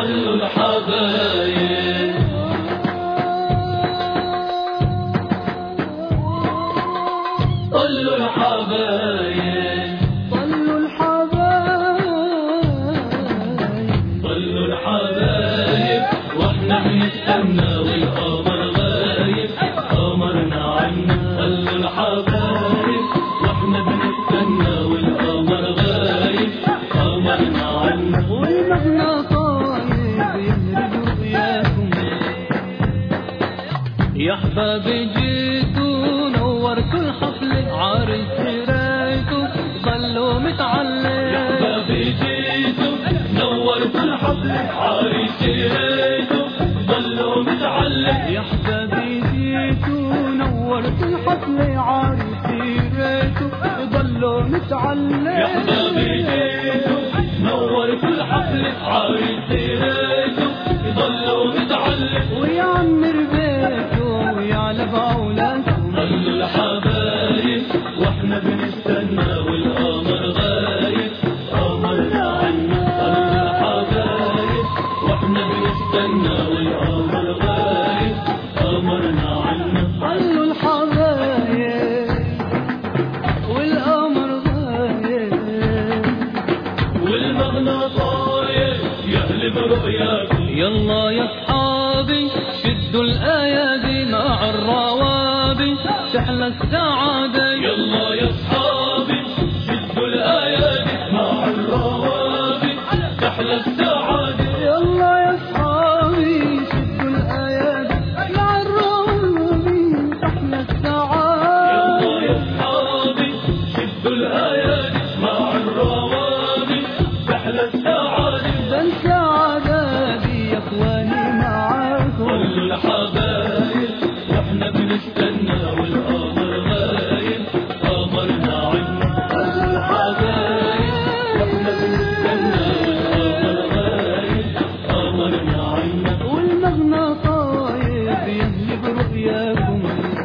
صلوا الحبايب صلوا الحبايب صلوا الحبايب صلوا الحبايب واحنا بنستنى والقمر غايب قمرنا عنا صلوا الحبايب واحنا بنستنى والقمر غايب قمرنا عنا والمغنى طايب يهرب رؤياكم يا احبابي جيتوا نورتوا الحفل عارس رايتوا ضلوا متعلق يا احبابي جيتوا نورتوا الحفل عارس رايتوا ضلوا متعلق يا احبابي جيتوا نورتوا الحفل عارس رايتوا ضلوا متعلق يا احبابي جيتوا نورتوا الحفل عارس رايتوا ضلوا متعلق ويعمر بيته ويعلب اولادكم صلوا الحبايب واحنا بنستنى والقمر غايب قمرنا عنا صلوا الحبايب واحنا بنستنى والقمر غايب قمرنا عنا صلوا الحبايب والقمر غايب والمغنى طاير يهلب رؤياكم يلا يا اصحابي شدوا الايادي مع الروابي تحلى السعاده يلا يا اصحابي شدوا الايادي مع الروابي تحلى السعاده يلا يا اصحابي شدوا الايادي مع الروابي تحلى السعاده يلا يا اصحابي شدوا الايادي مع الروابي تحلى السعاده بنسى عذابي يا اخواني معاكم صلوا الحبايب واحنا بنستنى والقمر غايب قمرنا عنا صلوا الحبايب واحنا بنستنى والقمر غايب قمرنا عنا والمغنى طايب يهلب رؤياكم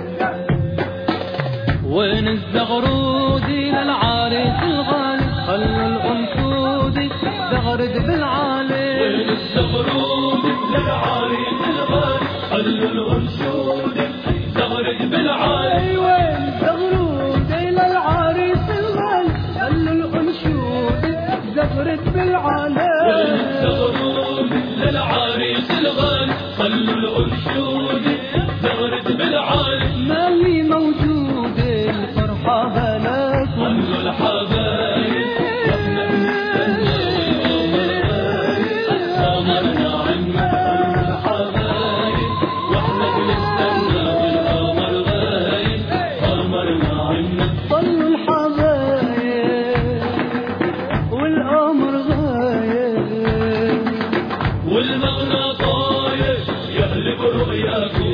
وين الزغرودي للعريس الغالي خلوا الانشودي زغرد بالعالي وين الزغرود للعريس الغالي خلوا الانشود زغرد بالعالي وين الزغرودي للعريس الغالي خلوا الانشود زغرد بالعالي وين الزغرود للعريس الغالي خلوا الانشود زغرد بالعالي ما هي موجودة الفرحة هلاكم صلوا الحبايب واحنا بنستنى والقمر غايب قمرنا عنا صلوا الحبايب واحنا بنستنى والقمر غايب قمرنا عنا صلوا الحبايب والقمر غايب والمغنى طاير يهلب رؤياكم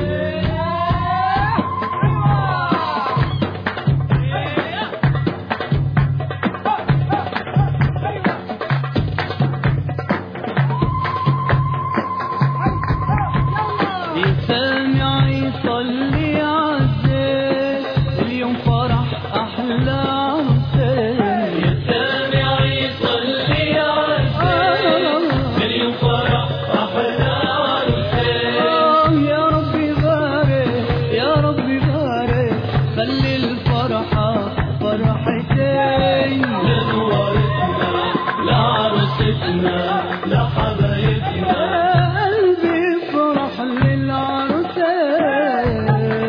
سامع يصلي عالزين اليوم فرح أحلى عروسين يا سامع يصلي عالزين اليوم فرح أحلى عروسين يا ربي بارك يا ربي بارك خلي الفرحة فرحتين لنورتنا لعروستنا لحبايبنا قلبي فرح للعروسين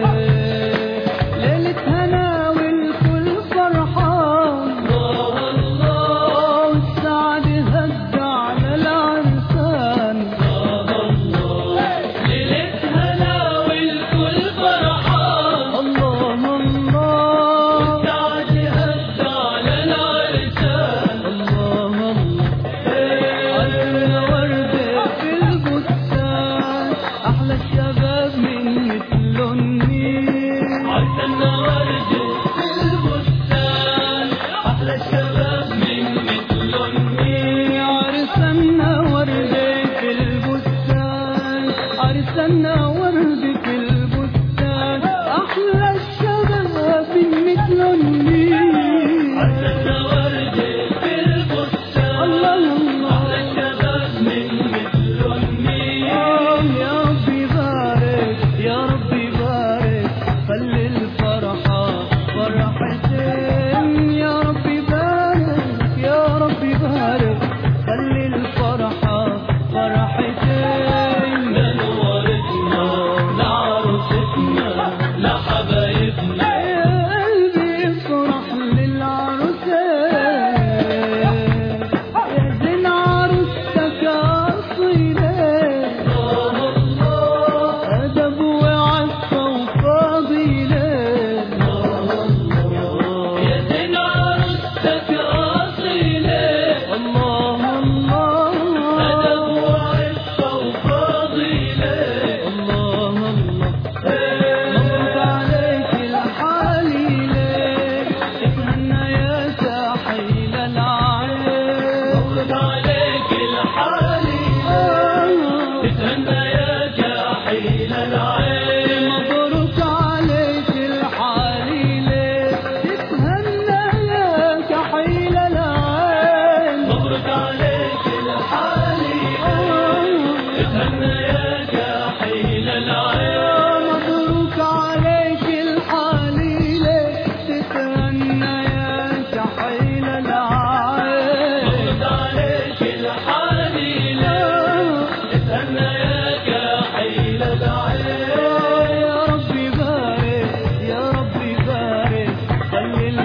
ليلة هنا والكل فرحان الله الله والسعد هد على العرسان الله ليلة هنا والكل فرحان الله الله والسعد هد على العرسان الله الله عطرنا ورد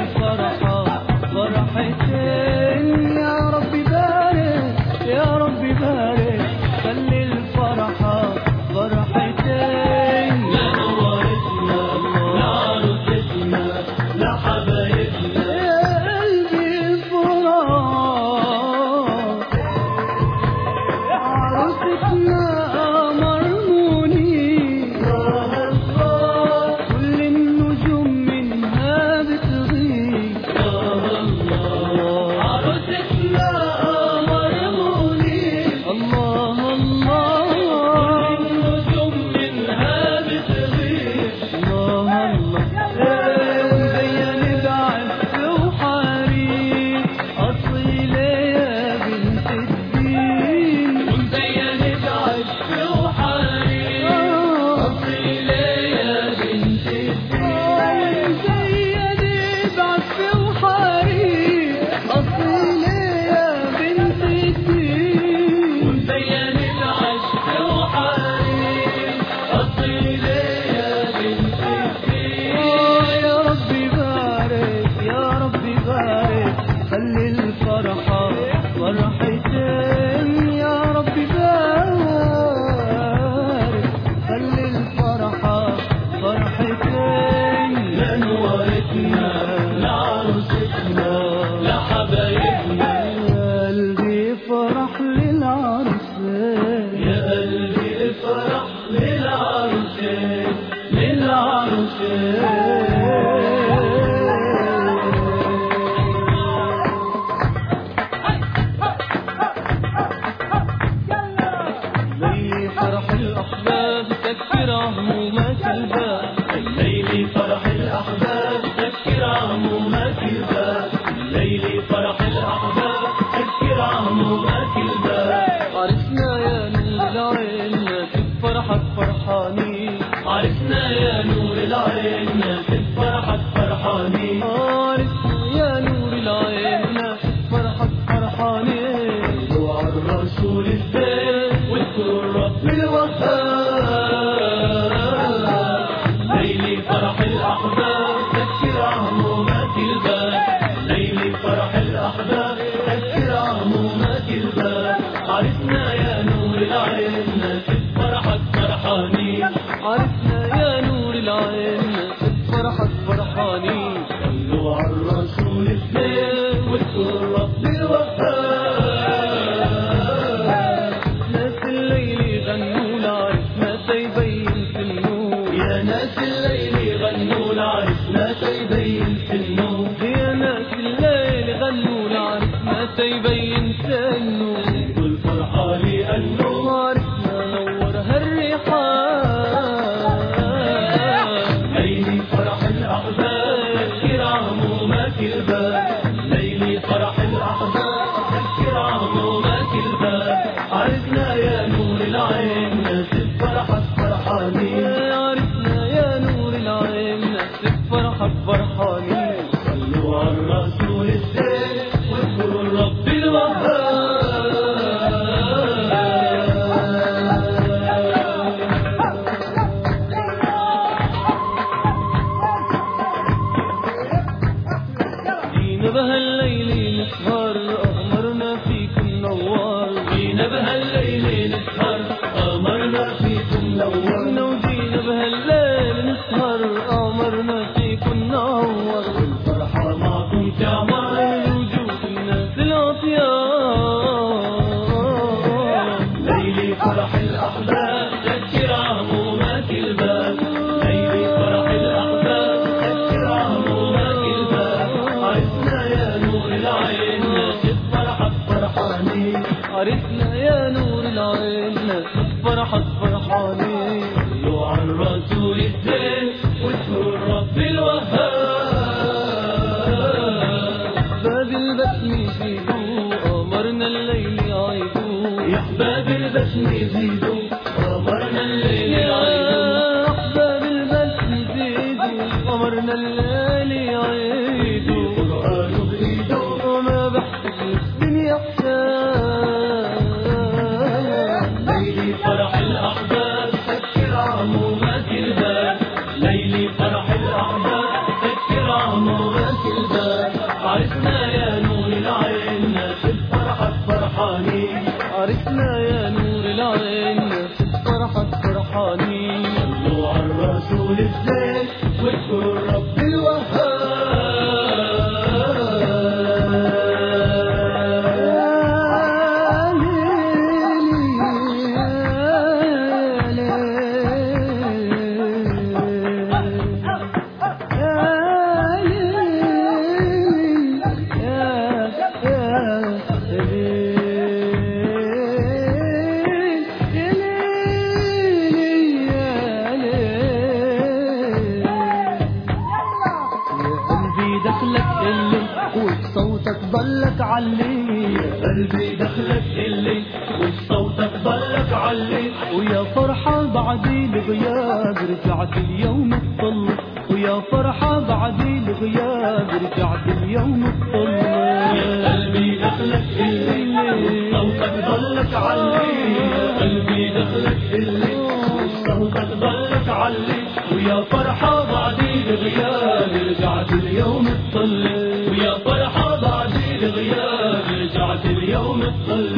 الفرحة فرحتين. يا رب بارك يا رب بارك خلي الفرحة فرحتين. لا نورتنا لا عروستنا لا حبايبنا يا قلبي فرح عروستنا قمر منير كل النجوم منها بتغيب. عروستنا قمر منير الله الله النجوم منها بتغيب. الله الله مزين بعز وحرير أصيلة يا بنت الدين. ومزينة بعز وحرير أصيلة يا بنت الدين. مزينة بعز وحرير أصيلة يا بنت الدين. ومزينة بعز وحرير أصيلة يا بنت الدين. يا رب بارك يا رب بارك خلي الفرحة فرحتين. يا رب بارك خلي الفرحة فرحتين. لا نورتنا لا عروستنا لا حبايبنا قلبي فرح للعرسين. يا قلبي افرح للعروسين ليلي فرح الأحباب تكفر همومات الباب. الليل فرح الأحباب تذكر همومات الباب. الليل فرح الأحباب تذكر همومات الباب. عرسنا يا نور العين ناسك فرحك فرحانين. عرسنا يا نور العين ناسك فرحك فرحانين. عرسنا يا نور العين ناسك فرحك فرحانين. صلوا على الرسول الزين واذكروا الرب الوهاب. ليلي فرح الأحباب تذكر همومات الباب. ليلي فرح الأحباب تذكر همومات الباب. عرسنا يا نور العين ناسك فرحك فرحانين. عرسنا يا نور العين ناسك فرحك فرحانين. صلوا على الرسول الزين واذكروا الرب الوهاب. ناس الليل غنوا لعرسنا تيبين في النور. يا ناس الليل غنوا لعرسنا تيبين في النور. يا ناس الليل غنوا لعرسنا تيبين في النور. كل فرحة لأنه عرسنا نورها الريحان. ليلي فرح الأحباب تذكر همومات الباب. ليلي فرح الأحباب تذكر همومات الباب. عرسنا يا نور العين ناسك فرحك فرحانين. عرسنا يا نور العين ناسك فرحك فرحانين. صلوا على الرسول الزين واذكروا الرب الوهاب. جينا بها الليل نسهر قمرنا فيكم نوار. جينا بها الليل نسهر قمرنا فيكم نور. وجينا بها الليل نسهر قمرنا فيكم نور. الفرحة معكم تعمر وجود الناس الأطيار. ليلي فرح الأحباب تذكر همومات الباب. ليلي فرح الأحباب تذكر همومات الباب. عرسنا يا نور العين ناسك فرحك فرحانين. عرسنا يا نور العين ناسك فرحك فرحانين. صلوا على الرسول الزين واذكروا الرب الوهاب. باب البسم يزيدوا قمرنا الليل يعيدوا. يا أحباب البسم يزيدوا قمرنا الليل يعيدوا. أحباب البسم يزيدوا قمرنا الليل يعيدوا. القرآن بإيده وما بحسب الدنيا حساب. ليلي فرح الأحباب تذكر همومات الباب. ليلي فرح الأحباب تذكر همومات الباب. دخلك اللي وبصوتك ضلك علي، قلبي دخلك اللي وبصوتك ضلك علي، ويا فرحة بعدي الغياب رجعت اليوم تطل، ويا فرحة بعدي الغياب رجعت اليوم تطل. يا قلبي دخلك اللي وبصوتك ضلك علي، يا قلبي دخلك اللي وبصوتك ضلك علي، ويا فرحة بعدي الغياب رجعت اليوم تطل، ويا فرحة بعدي الغياب رجعت اليوم تطل.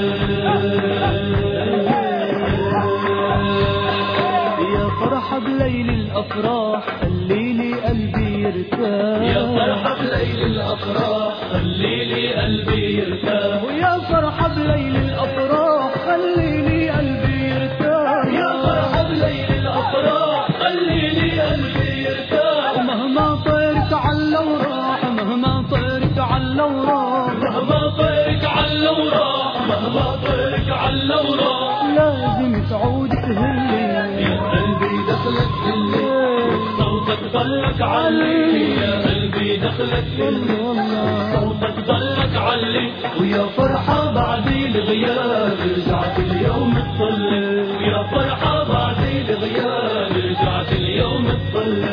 يا فرحة بليل الأفراح خليلي قلبي يرتاح، يا فرحة بليل الأفراح خليلي قلبي يرتاح، ويا فرحة بليل الأفراح خليلي قلبي يرتاح، يا فرحة بليل الأفراح خليلي قلبي يرتاح. ومهما طيرت على وراح، مهما طيرت على وراح، مهما طيرك على وراح، مهما طيرك على وراح، لازم تعود تهلي. يا قلبي دخلك اللي صوتك ضلك علي، يا قلبي دخلك اللي صوتك ضلك علي، ويا فرحة بعدي الغياب رجعت اليوم تطل، ويا فرحة بعدي الغياب رجعت اليوم تطل.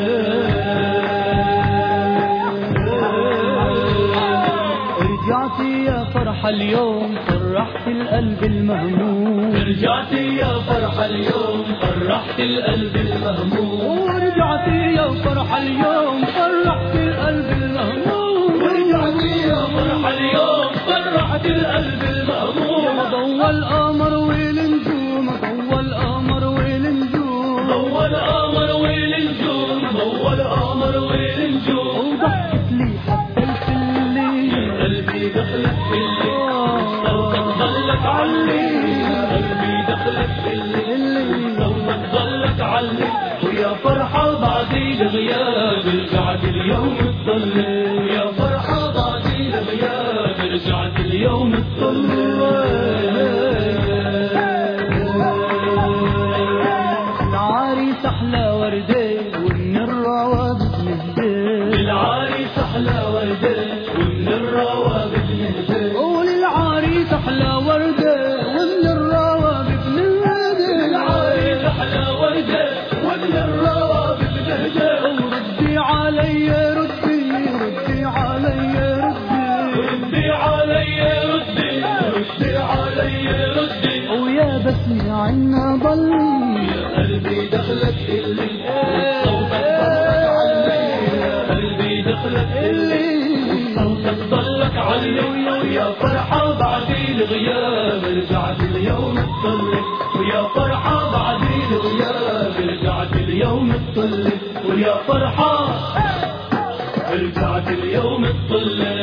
رجعتي يا فرحة اليوم فرحت القلب المهموم، رجعتي يا فرحة اليوم فرحت القلب المهموم، ورجعتي يا فرحة اليوم فرحت القلب المهموم، ورجعتي يا فرحة اليوم فرحت القلب المهموم. ضوى القمر والنجوم، ضوى القمر والنجوم، ضوى القمر والنجوم، ضوى القمر والنجوم، وضحكت لي حتى الفلي. يا قلبي دخلك اللي صوتك ضلك علي، يا قلبي دخلك اللي صوتك ضلك علي، ويا فرحة بعدي الغياب رجعت اليوم تطل، ويا فرحة بعدي الغياب رجعت اليوم تطل. العريس أحلى وردة ومن الروابط نهدى، العريس أحلى وردة ومن الروابط نهدى، وللعريس أحلى وردة ومن الروابط نهدى، العريس أحلى وردة ومن الروابط نهدى، وردي علي ردي، ردي علي ردي، ردي علي ردي، ردي علي ردي، ويا بسمي عنا ضلي. يا قلبي دخلك اللي صوتك ضلك علي، يا قلبي دخلك اللي صوتك ضلك علي، ويا فرحة بعدي الغياب رجعت اليوم تطل، ويا فرحة بعدي الغياب رجعت اليوم تطل، ويا فرحة رجعت اليوم تطل.